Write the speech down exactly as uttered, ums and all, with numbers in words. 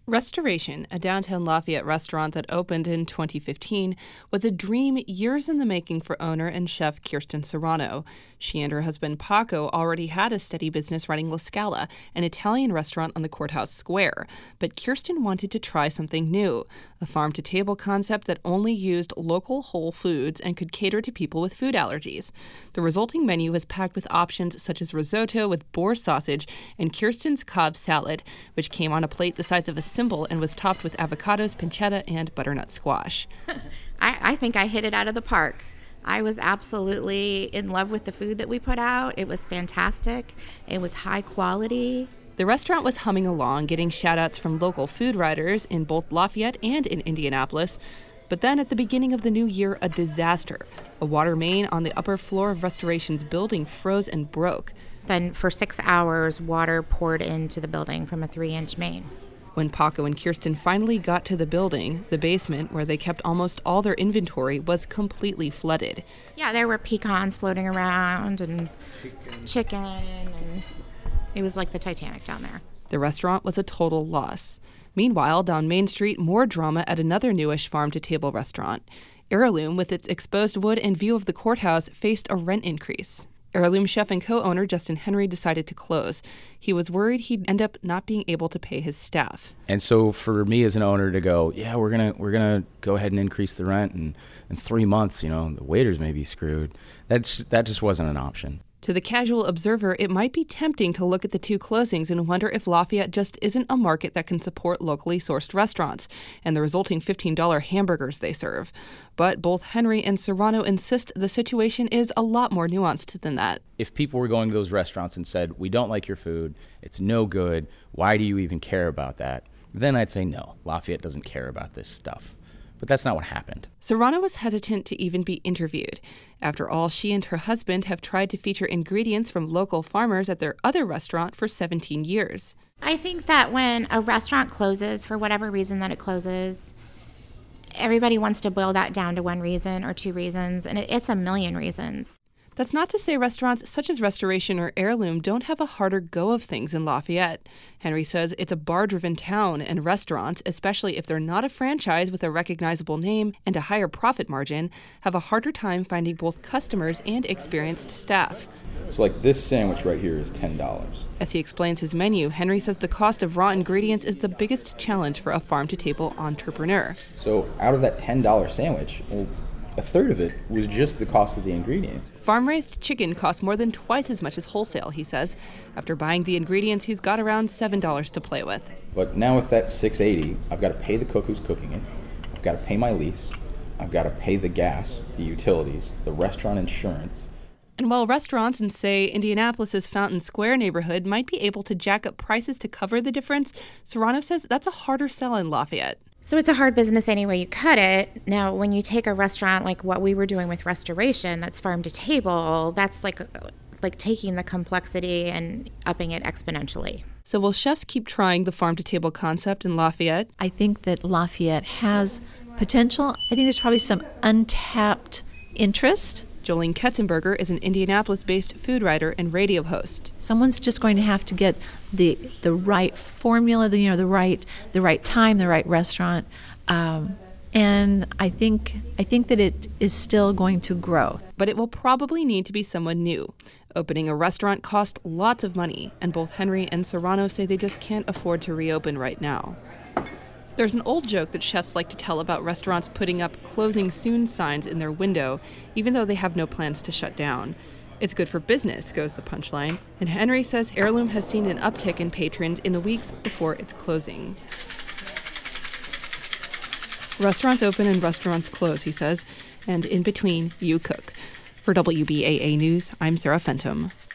Restoration, a downtown Lafayette restaurant that opened in twenty fifteen, was a dream years in the making for owner and chef Kirsten Serrano. She and her husband Paco already had a steady business running La Scala, an Italian restaurant on the courthouse square. But Kirsten wanted to try something new, a farm-to-table concept that only used local whole foods and could cater to people with food allergies. The resulting menu was packed with options such as risotto with boar sausage and Kirsten's Cobb salad, which came on a plate the size of a cymbal and was topped with avocados, pancetta, and butternut squash. I, I think I hit it out of the park. I was absolutely in love with the food that we put out. It was fantastic. It was high quality. The restaurant was humming along, getting shout-outs from local food writers in both Lafayette and in Indianapolis. But then at the beginning of the new year, a disaster. A water main on the upper floor of Restoration's building froze and broke. Then for six hours, water poured into the building from a three-inch main. When Paco and Kirsten finally got to the building, the basement, where they kept almost all their inventory, was completely flooded. Yeah, there were pecans floating around and chicken, chicken and it was like the Titanic down there. The restaurant was a total loss. Meanwhile, down Main Street, more drama at another newish farm-to-table restaurant. Heirloom, with its exposed wood and view of the courthouse, faced a rent increase. Heirloom chef and co-owner Justin Henry decided to close. He was worried he'd end up not being able to pay his staff. And so for me as an owner to go, yeah, we're gonna we're gonna go ahead and increase the rent, and in three months, you know, the waiters may be screwed. That's that just wasn't an option. To the casual observer, it might be tempting to look at the two closings and wonder if Lafayette just isn't a market that can support locally sourced restaurants and the resulting fifteen dollars hamburgers they serve. But both Henry and Serrano insist the situation is a lot more nuanced than that. If people were going to those restaurants and said, we don't like your food, it's no good, why do you even care about that? Then I'd say, no, Lafayette doesn't care about this stuff. But that's not what happened. Serrano was hesitant to even be interviewed. After all, she and her husband have tried to feature ingredients from local farmers at their other restaurant for seventeen years. I think that when a restaurant closes, for whatever reason that it closes, everybody wants to boil that down to one reason or two reasons, and it's a million reasons. That's not to say restaurants such as Restoration or Heirloom don't have a harder go of things in Lafayette. Henry says it's a bar-driven town, and restaurants, especially if they're not a franchise with a recognizable name and a higher profit margin, have a harder time finding both customers and experienced staff. So like this sandwich right here is ten dollars. As he explains his menu, Henry says the cost of raw ingredients is the biggest challenge for a farm-to-table entrepreneur. So out of that ten dollars sandwich, well, a third of it was just the cost of the ingredients. Farm-raised chicken costs more than twice as much as wholesale, he says. After buying the ingredients, he's got around seven dollars to play with. But now with that six dollars and eighty cents, I've got to pay the cook who's cooking it. I've got to pay my lease. I've got to pay the gas, the utilities, the restaurant insurance. And while restaurants in, say, Indianapolis's Fountain Square neighborhood might be able to jack up prices to cover the difference, Serrano says that's a harder sell in Lafayette. So it's a hard business any way you cut it. Now, when you take a restaurant like what we were doing with Restoration, that's farm to table, that's like like taking the complexity and upping it exponentially. So will chefs keep trying the farm to table concept in Lafayette? I think that Lafayette has potential. I think there's probably some untapped interest. Jolene Ketzenberger is an Indianapolis-based food writer and radio host. Someone's just going to have to get the the right formula, the you know the right the right time, the right restaurant, um, and I think I think that it is still going to grow. But it will probably need to be someone new. Opening a restaurant costs lots of money, and both Henry and Serrano say they just can't afford to reopen right now. There's an old joke that chefs like to tell about restaurants putting up closing soon signs in their window, even though they have no plans to shut down. It's good for business, goes the punchline, and Henry says Heirloom has seen an uptick in patrons in the weeks before its closing. Restaurants open and restaurants close, he says, and in between, you cook. For W B A A News, I'm Sarah Fenton.